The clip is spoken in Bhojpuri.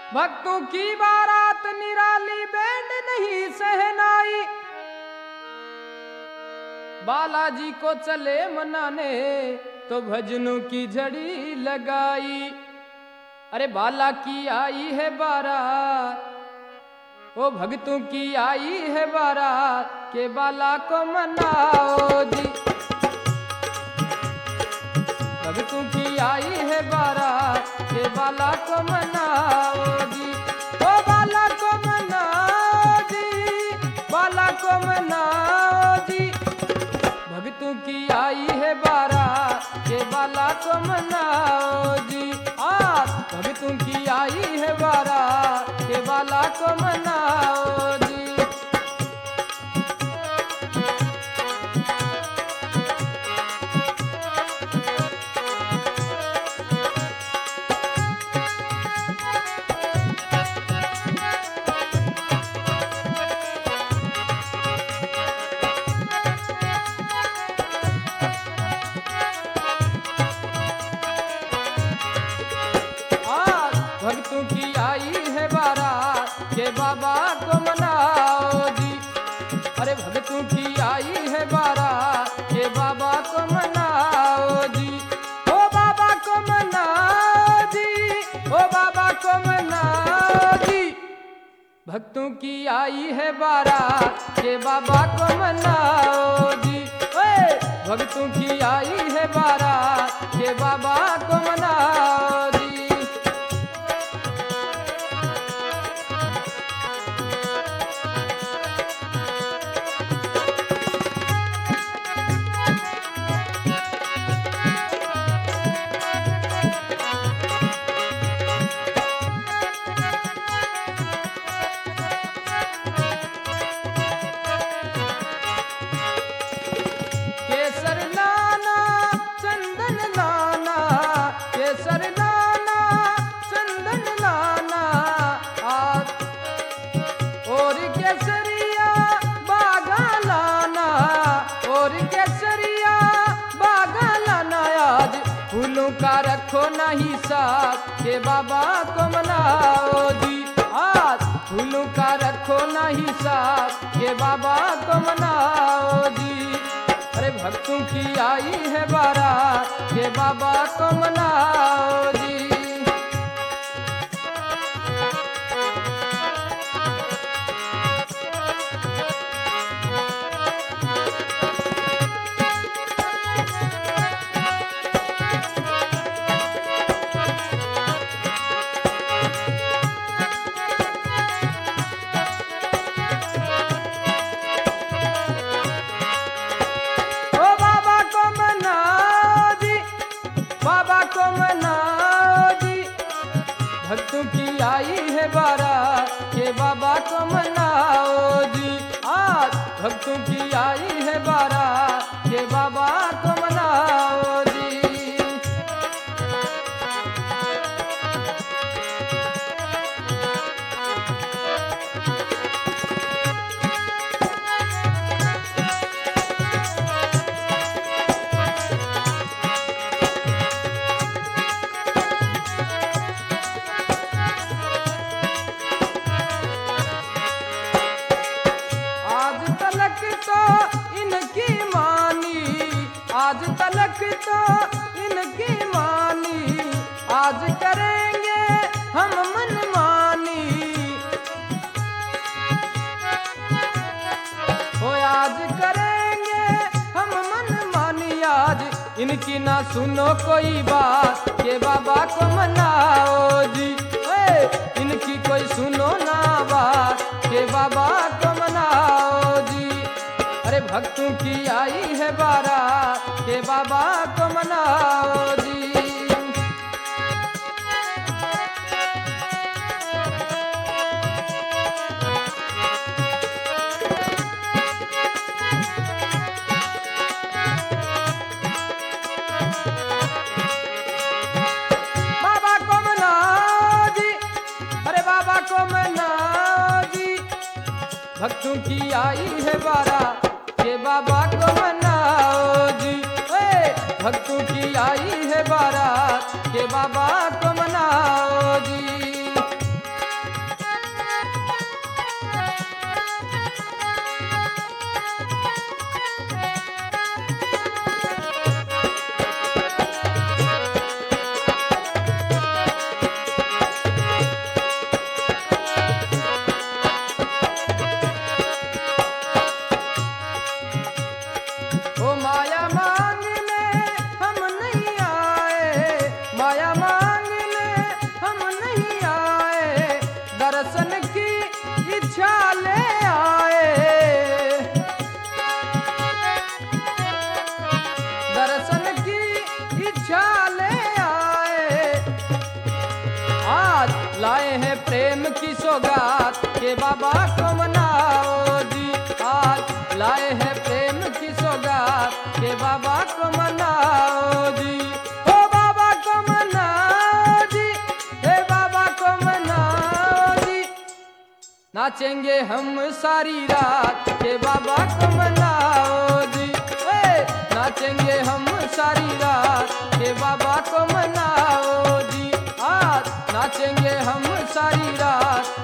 भक्तों की बारात निराली बैंड नहीं सहनाई, बालाजी को चले मनाने तो भजनों की झड़ी लगाई। अरे बाला की आई है बारात, ओ भक्तों की आई है बारात, के बाला को मनाओ जी। भक्तों की आई है बारात, के बाला को मनाओ जी। ओ बाला को मनाओ जी, बाला को मनाओ जी। भक्तों की आई है बारात, के बाला को मनाओ जी। आज भक्तों की आई है बारात, के बाला को मनाओ जी। भक्तों की आई है बारात, के बाबा को मनाओ जी। अरे भक्तों की आई है बारात, के बाबा को मनाओ जी। ओ बाबा को मनाओ जी, ओ बाबा को मनाओ जी। भक्तों की आई है बारात, के बाबा को मनाओ जी। ओए भक्तों की आई है बारात, के बाबा को मनाओ जी। फूलों का रखो नहीं साथ, के बाबा को मनाओ जी। आज फूलों का रखो नहीं साथ, के बाबा को मनाओ जी। अरे भक्तों की आई है बारात, के बाबा को मनाओ जी। भक्तों की आई है बारात, के बाबा को मनाओ जी। आज भक्तों की आई है बारात, के बाबा को मनाओ जी। आज तलक तो इनकी मानी, आज करेंगे हम मनमानी। ओ आज करेंगे हम मनमानी, आज इनकी ना सुनो कोई बात, के बाबा को मनाओ जी। इनकी कोई सुनो ना बात, के बाबा को मनाओ जी। अरे भक्तों की आई है बारात, के बाबा को मनाओ जी। बाबा को मनाओ जी, अरे बाबा को मनाओ जी। भक्तों की आई है बारात, के बाबा को मनाओ जी। भक्तों की आई है बारात, के बाबा को मनाओ जी। आज लाए हैं प्रेम की सौगात के बाबा को मनाओ जी। आज लाए हैं प्रेम की सौगात के बाबा को मनाओ जी। ओ बाबा को मनाओ जी, हे बाबा को मनाओ जी। नाचेंगे हम सारी रात के बाबा को मनाओ जी। नाचेंगे हम सारी रात के बाबा को मनाओ जी। आज नाचेंगे हम सारी रात